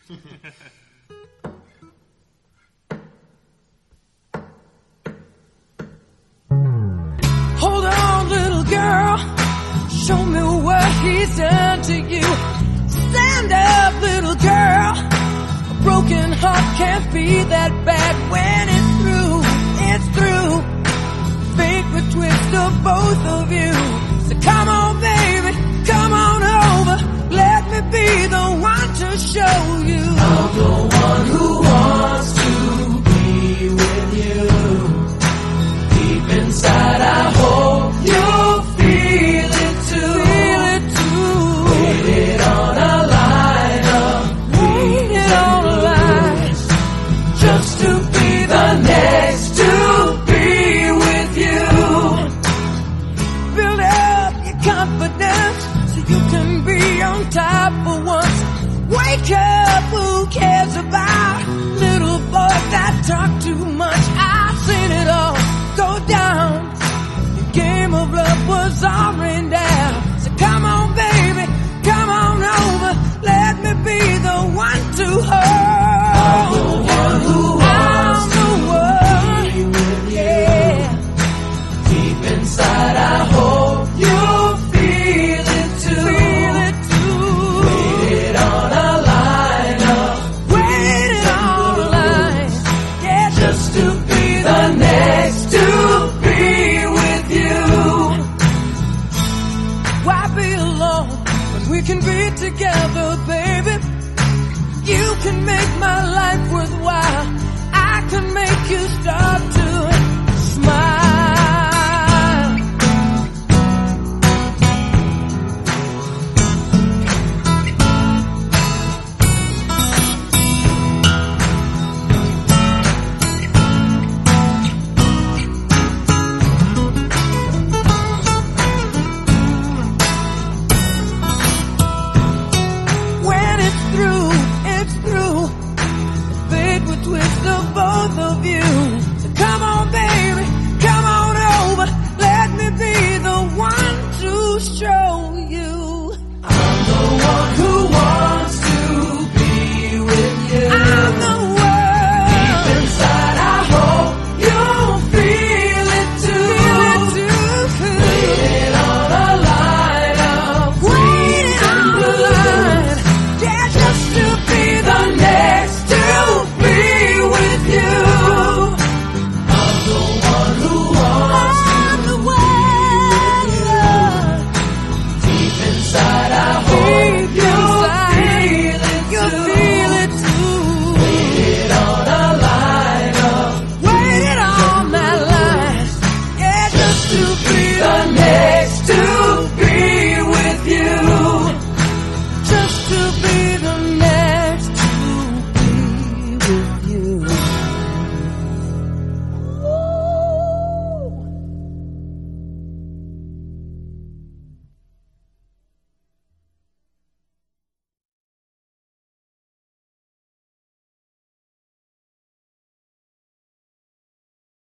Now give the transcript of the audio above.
Hold on, little girl, show me what he's done to you. Stand up, little girl, a broken heart can't be that bad. When it's through, it's through. Fate betwixt of both of you. So come on, baby, come on over. Let me be the one to show you. I'm the one who wants to be with you. Deep inside, I hope you'll feel it too. Feel it too. Waited on a line of waited on a line just to be the next to be with you. Build up your confidence so you can be on top for once. Wake up, who cares about little boys that talk too much? I've seen it all go down. The game of love was all rained down. So come on, baby, come on over. Let me be the one to hold. I'm the one who wants to be with you. Yeah. Deep inside, I hope you'll feel it too. Feel it too. Waited on a line up. Waited on a line. Yeah, just to be the next to be with you. Why be alone when we can be together, baby? You can make my life worthwhile. I can make you start to smile. When it's through, it's through. The fate will twist of both of you. So come on, baby, come on over. Let me be the one to show you. I'm the one who wants to be with you. I'm the one. Deep inside, I hope you'll feel it too. Feel it too. Waiting on a line of waiting on the line. Yeah, just to be the next to be with you. I'm the one who wants to be with you. Deep inside, I hope you'll feel it too. Waited on a line of waited on that line. Yeah, just to be the